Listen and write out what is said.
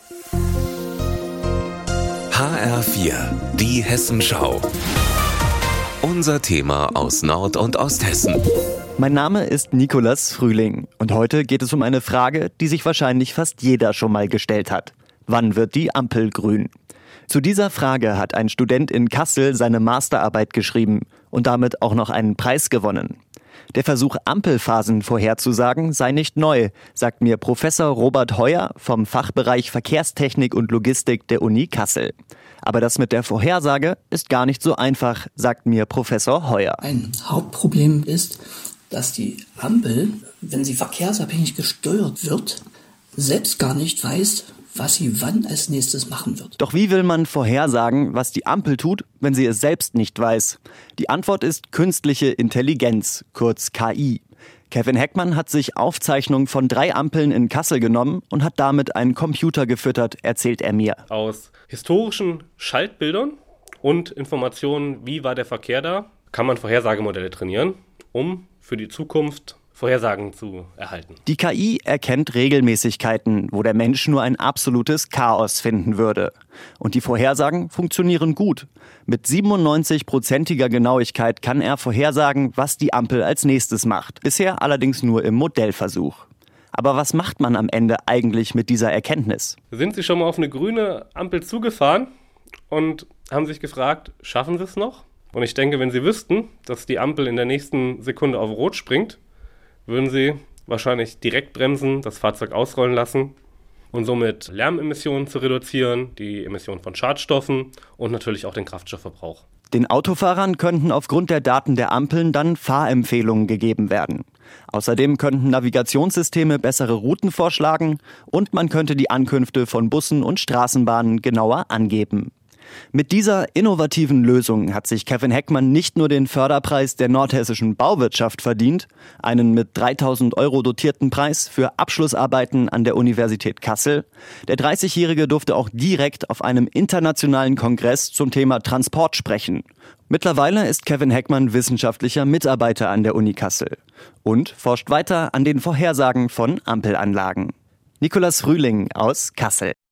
HR4, die Hessenschau. Unser Thema aus Nord- und Osthessen. Mein Name ist Nikolas Frühling und heute geht es um eine Frage, die sich wahrscheinlich fast jeder schon mal gestellt hat. Wann wird die Ampel grün? Zu dieser Frage hat ein Student in Kassel seine Masterarbeit geschrieben und damit auch noch einen Preis gewonnen. Der Versuch, Ampelphasen vorherzusagen, sei nicht neu, sagt mir Professor Robert Heuer vom Fachbereich Verkehrstechnik und Logistik der Uni Kassel. Aber das mit der Vorhersage ist gar nicht so einfach, sagt mir Professor Heuer. Ein Hauptproblem ist, dass die Ampel, wenn sie verkehrsabhängig gesteuert wird, selbst gar nicht weiß, was sie wann als nächstes machen wird. Doch wie will man vorhersagen, was die Ampel tut, wenn sie es selbst nicht weiß? Die Antwort ist künstliche Intelligenz, kurz KI. Kevin Heckmann hat sich Aufzeichnungen von 3 Ampeln in Kassel genommen und hat damit einen Computer gefüttert, erzählt er mir. Aus historischen Schaltbildern und Informationen, wie war der Verkehr da, kann man Vorhersagemodelle trainieren, um für die Zukunft Vorhersagen zu erhalten. Die KI erkennt Regelmäßigkeiten, wo der Mensch nur ein absolutes Chaos finden würde. Und die Vorhersagen funktionieren gut. Mit 97%iger Genauigkeit kann er vorhersagen, was die Ampel als nächstes macht. Bisher allerdings nur im Modellversuch. Aber was macht man am Ende eigentlich mit dieser Erkenntnis? Sind Sie schon mal auf eine grüne Ampel zugefahren und haben sich gefragt, schaffen Sie es noch? Und ich denke, wenn Sie wüssten, dass die Ampel in der nächsten Sekunde auf Rot springt, würden Sie wahrscheinlich direkt bremsen, das Fahrzeug ausrollen lassen und somit Lärmemissionen zu reduzieren, die Emissionen von Schadstoffen und natürlich auch den Kraftstoffverbrauch. Den Autofahrern könnten aufgrund der Daten der Ampeln dann Fahrempfehlungen gegeben werden. Außerdem könnten Navigationssysteme bessere Routen vorschlagen und man könnte die Ankünfte von Bussen und Straßenbahnen genauer angeben. Mit dieser innovativen Lösung hat sich Kevin Heckmann nicht nur den Förderpreis der nordhessischen Bauwirtschaft verdient, einen mit 3.000 € dotierten Preis für Abschlussarbeiten an der Universität Kassel. Der 30-Jährige durfte auch direkt auf einem internationalen Kongress zum Thema Transport sprechen. Mittlerweile ist Kevin Heckmann wissenschaftlicher Mitarbeiter an der Uni Kassel und forscht weiter an den Vorhersagen von Ampelanlagen. Nikolas Frühling aus Kassel.